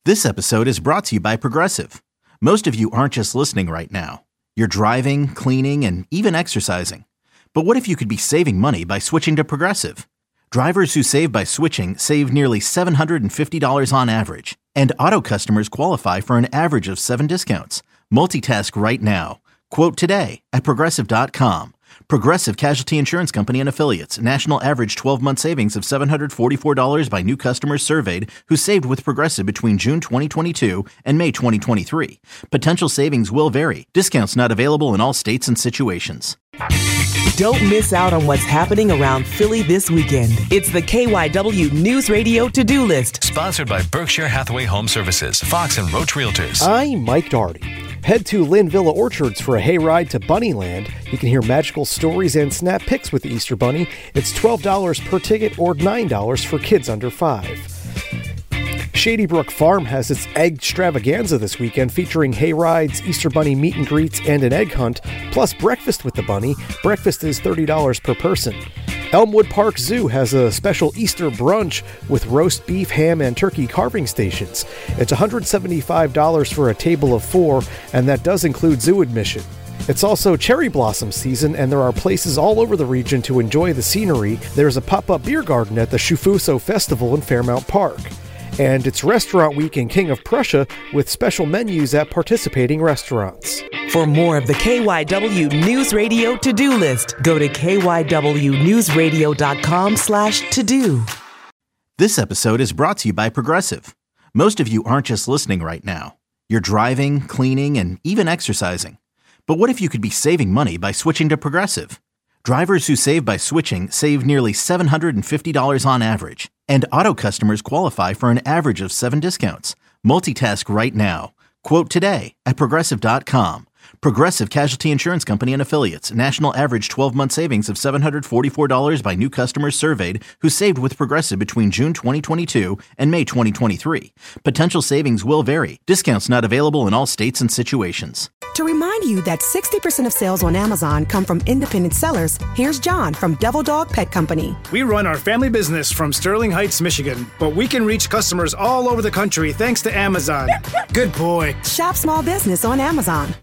This episode is brought to you by Progressive. Most of you aren't just listening right now. You're driving, cleaning, and even exercising. But what if you could be saving money by switching to Progressive? Drivers who save by switching save nearly $750 on average. And auto customers qualify for an average of 7 discounts. Multitask right now. Quote today at Progressive.com. Progressive Casualty Insurance Company and Affiliates. National average 12-month savings of $744 by new customers surveyed who saved with Progressive between June 2022 and May 2023. Potential savings will vary. Discounts not available in all states and situations. Don't miss out on what's happening around Philly this weekend. It's the KYW News Radio To-Do List. Sponsored by Berkshire Hathaway Home Services, Fox and Roach Realtors. I'm Mike Doherty. Head to Lynn Villa Orchards for a hayride to Bunnyland. You can hear magical stories and snap pics with the Easter Bunny. It's $12 per ticket or $9 for kids under 5. Shady Brook Farm has its egg extravaganza this weekend featuring hayrides, Easter Bunny meet and greets, and an egg hunt, plus breakfast with the bunny. Breakfast is $30 per person. Elmwood Park Zoo has a special Easter brunch with roast beef, ham, and turkey carving stations. It's $175 for a table of 4, and that does include zoo admission. It's also cherry blossom season, and there are places all over the region to enjoy the scenery. There's a pop-up beer garden at the Schufuso Festival in Fairmount Park. And it's Restaurant Week in King of Prussia with special menus at participating restaurants. For more of the KYW News Radio To-Do List, go to kywnewsradio.com/to-do. This episode is brought to you by Progressive. Most of you aren't just listening right now. You're driving, cleaning, and even exercising. But what if you could be saving money by switching to Progressive? Drivers who save by switching save nearly $750 on average. And auto customers qualify for an average of 7 discounts. Multitask right now. Quote today at Progressive.com. Progressive Casualty Insurance Company and Affiliates. National average 12-month savings of $744 by new customers surveyed who saved with Progressive between June 2022 and May 2023. Potential savings will vary. Discounts not available in all states and situations. To remind you that 60% of sales on Amazon come from independent sellers, here's John from Devil Dog Pet Company. We run our family business from Sterling Heights, Michigan, but we can reach customers all over the country thanks to Amazon. Good boy. Shop small business on Amazon.